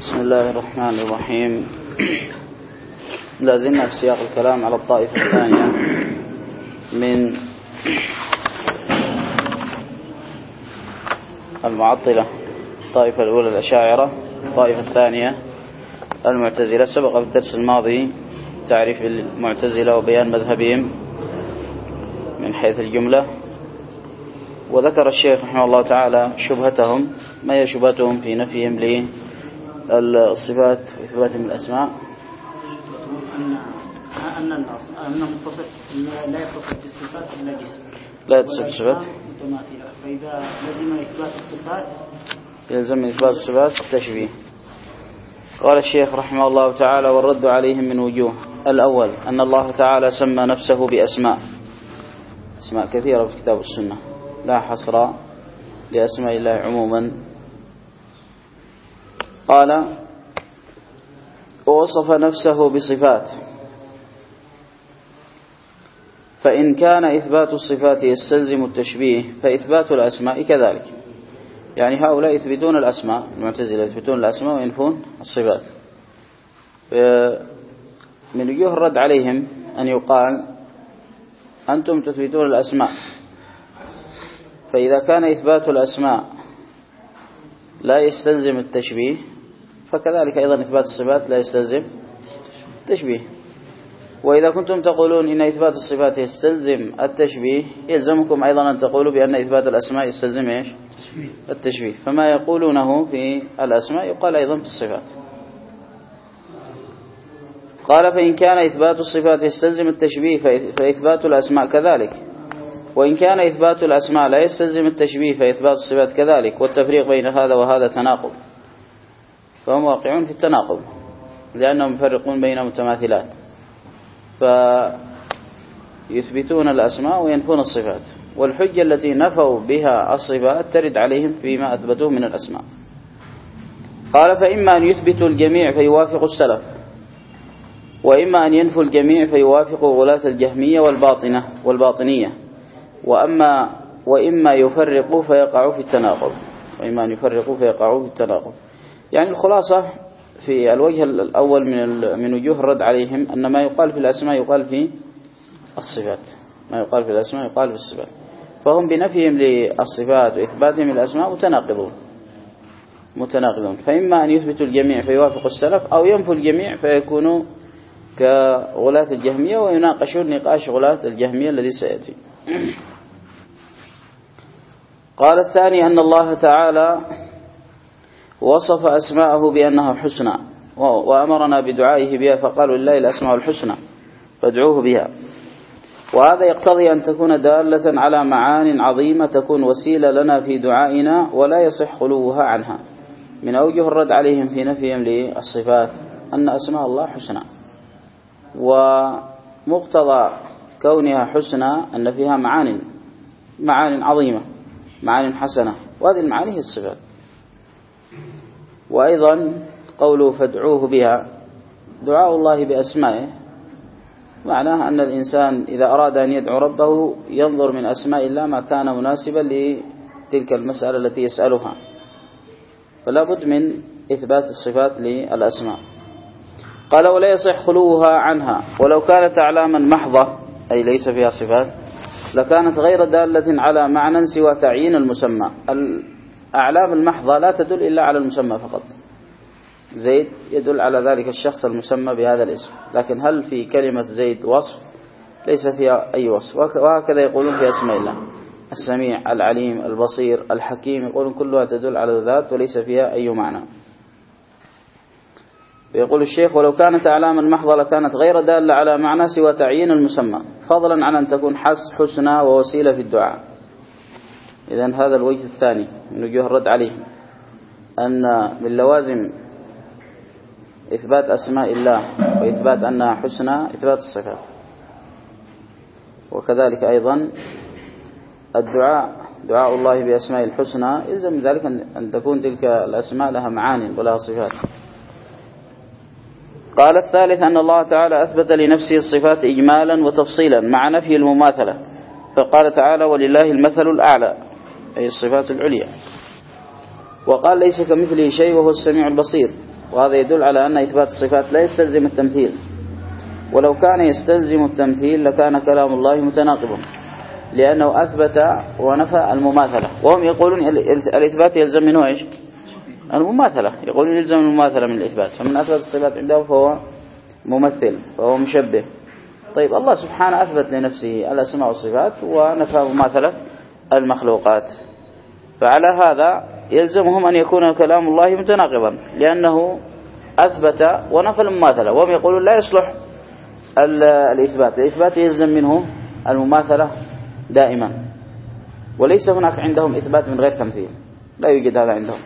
بسم الله الرحمن الرحيم. لازلنا في سياق الكلام على الطائفة الثانية من المعطلة. الطائفة الأولى الأشاعرة، الطائفة الثانية المعتزلة. سبق في الدرس الماضي تعريف المعتزلة وبيان مذهبهم من حيث الجملة، وذكر الشيخ رحمه الله تعالى شبهتهم. ما هي شبهتهم في نفيهم للصفات وإثباتهم الأسماء؟ أن المتصف لا يتصف بالصفات إلا جسم، لا يتصف بالصفات متماثلة، فإذا لزم إثبات الصفات يلزم إثبات الصفات التشبيه. قال الشيخ رحمه الله تعالى: والرد عليهم من وجوه. الأول أن الله تعالى سمى نفسه بأسماء كثيرة في كتاب السنة، لا حصر لأسماء الله عموما. قال: ووصف نفسه بصفات، فإن كان إثبات الصفات يستلزم التشبيه فإثبات الأسماء كذلك. يعني هؤلاء يثبتون الأسماء، المعتزلة يثبتون الأسماء وينفون الصفات. من وجوه الرد عليهم أن يقال: أنتم تثبتون الأسماء، فإذا كان إثبات الأسماء لا يستلزم التشبيه فكذلك أيضا إثبات الصفات لا يستلزم التشبيه. وإذا كنتم تقولون إن إثبات الصفات يستلزم التشبيه يلزمكم أيضا أن تقولوا بأن إثبات الأسماء يستلزم إيش؟ التشبيه. فما يقولونه في الأسماء يقال أيضا في الصفات. قال: فإن كان إثبات الصفات يستلزم التشبيه فإثبات الأسماء كذلك، وإن كان إثبات الأسماء لا يستلزم التشبيه فإثبات الصفات كذلك. والتفريق بين هذا وهذا تناقض، فهم واقعون في التناقض لأنهم يفرقون بين متماثلات، فيثبتون الأسماء وينفون الصفات، والحجة التي نفوا بها الصفات ترد عليهم فيما أثبتوه من الأسماء. قال: فإما أن يثبتوا الجميع فيوافقوا السلف، وإما أن ينفوا الجميع فيوافقوا غلاة الجهمية والباطنية، وإما يفرقوا فيقعوا في التناقض. يعني الخلاصة في الوجه الأول من وجوه الرد عليهم أن ما يقال في الأسماء يقال في الصفات، ما يقال في الأسماء يقال في الصفات. فهم بنفيهم للصفات وإثباتهم الأسماء متناقضون. فإما أن يثبتوا الجميع فيوافقوا السلف، أو ينفوا الجميع فيكونوا كغلاة الجهمية ويناقشون نقاش غلاة الجهمية الذي سيأتي. قال: الثاني أن الله تعالى وصف أسماءه بأنها حسنى، وأمرنا بدعائه بها، فقالوا: لله الأسماء الحسنى فادعوه بها. وهذا يقتضي أن تكون دالة على معان عظيمة تكون وسيلة لنا في دعائنا ولا يصح خلوها عنها. من أوجه الرد عليهم في نفيهم للصفات أن أسماء الله حسنى، ومقتضى كونها حسنى أن فيها معان عظيمة، معان حسنة، وهذه المعاني هي الصفات. وأيضا قوله فادعوه بها، دعاء الله بأسمائه معناه أن الإنسان إذا أراد أن يدعو ربه ينظر من أسماء الله ما كان مناسبا لتلك المسألة التي يسألها، فلا بد من إثبات الصفات للأسماء. قال: ولا يصح خلوها عنها، ولو كانت أعلاما محضة أي ليس فيها صفات لكانت غير دالة على معنى سوى تعيين المسمى. الأعلام المحضة لا تدل إلا على المسمى فقط. زيد يدل على ذلك الشخص المسمى بهذا الاسم، لكن هل في كلمة زيد وصف؟ ليس فيها أي وصف. وهكذا يقولون في أسماء الله: السميع، العليم، البصير، الحكيم، يقولون كلها تدل على الذات وليس فيها أي معنى. يقول الشيخ: ولو كانت أعلاما محضة لكانت غير دالة على معنى سوى تعيين المسمى، فضلا عن أن تكون حسنى ووسيلة في الدعاء. إذن هذا الوجه الثاني من وجوه الرد عليهم، أن من لوازم إثبات أسماء الله وإثبات أنها حسنى إثبات الصفات، وكذلك أيضا دعاء الله بأسماء الحسنى يلزم ذلك أن تكون تلك الأسماء لها معان ولها صفات. قال: الثالث أن الله تعالى أثبت لنفسه الصفات إجمالا وتفصيلا مع نفي المماثلة، فقال تعالى: ولله المثل الأعلى، أي الصفات العليا. وقال: ليس كمثله شيء وهو السميع البصير، وهذا يدل على أن إثبات الصفات لا يستلزم التمثيل، ولو كان يستلزم التمثيل لكان كلام الله متناقضا، لأنه أثبت ونفى المماثلة، وهم يقولون الإثبات يلزم منه إيش؟ المماثلة، يقولون يلزم المماثلة من الإثبات، فمن أثبت الصفات عندهم فهو ممثل، فهو مشبه. طيب الله سبحانه أثبت لنفسه الأسماء والصفات ونفى مماثلة المخلوقات، فعلى هذا يلزمهم أن يكون كلام الله متناقضا، لأنه أثبت ونفى المماثلة، وهم يقولون لا يصلح الإثبات يلزم منه المماثلة دائما، وليس هناك عندهم إثبات من غير تمثيل، لا يوجد هذا عندهم.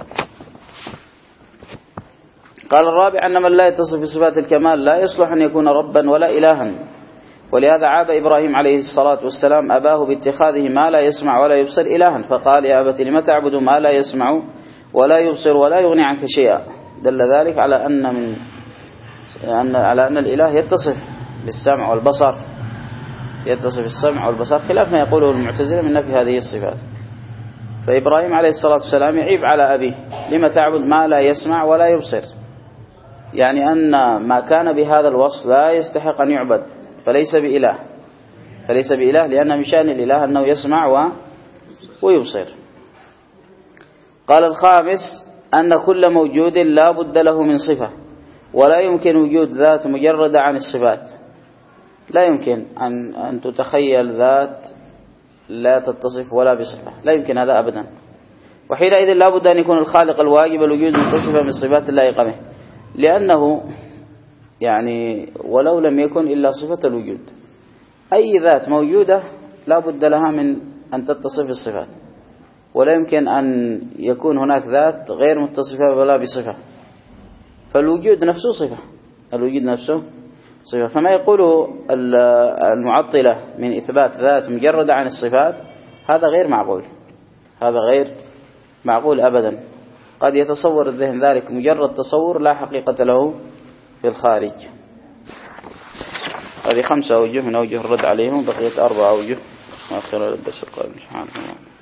قال الرابع أن من لا يتصف بصفات الكمال لا يصلح أن يكون ربا ولا إلها، ولهذا عاد إبراهيم عليه الصلاة والسلام أباه باتخاذه ما لا يسمع ولا يبصر إلها، فقال يا أبت لم تعبد ما لا يسمع ولا يبصر ولا يغني عنك شيئا. دل ذلك على أن الإله يتصف بالسمع والبصر، يتصف السمع والبصر، خلاف ما يقوله المعتزلة من نفي هذه الصفات. فإبراهيم عليه الصلاة والسلام يعيب على أبيه لم تعبد ما لا يسمع ولا يبصر، يعني أن ما كان بهذا الوصف لا يستحق أن يعبد، فليس بإله، لأن من شأن الإله أنه يسمع ويبصر. قال الخامس أن كل موجود لا بد له من صفة، ولا يمكن وجود ذات مجردة عن الصفات، لا يمكن أن تتخيل ذات لا تتصف ولا بصفة، لا يمكن هذا أبدا، وحينئذ لا بد أن يكون الخالق الواجب الوجود متصفا بالصفات اللائقة به، لأنه يعني ولو لم يكن إلا صفة الوجود، أي ذات موجودة لا بد لها من أن تتصف بالصفات، ولا يمكن أن يكون هناك ذات غير متصفة ولا بصفة، فالوجود نفسه صفة، الوجود نفسه صفة. فما يقوله المعطلة من إثبات ذات مجردة عن الصفات هذا غير معقول، هذا غير معقول أبدا، قد يتصور الذهن ذلك مجرد تصور لا حقيقة له في الخارج. هذه 5 أوجه من أوجه الرد عليهم، بقيت 4 أوجه وآخر الدرس القادم. سبحانه وتعالى.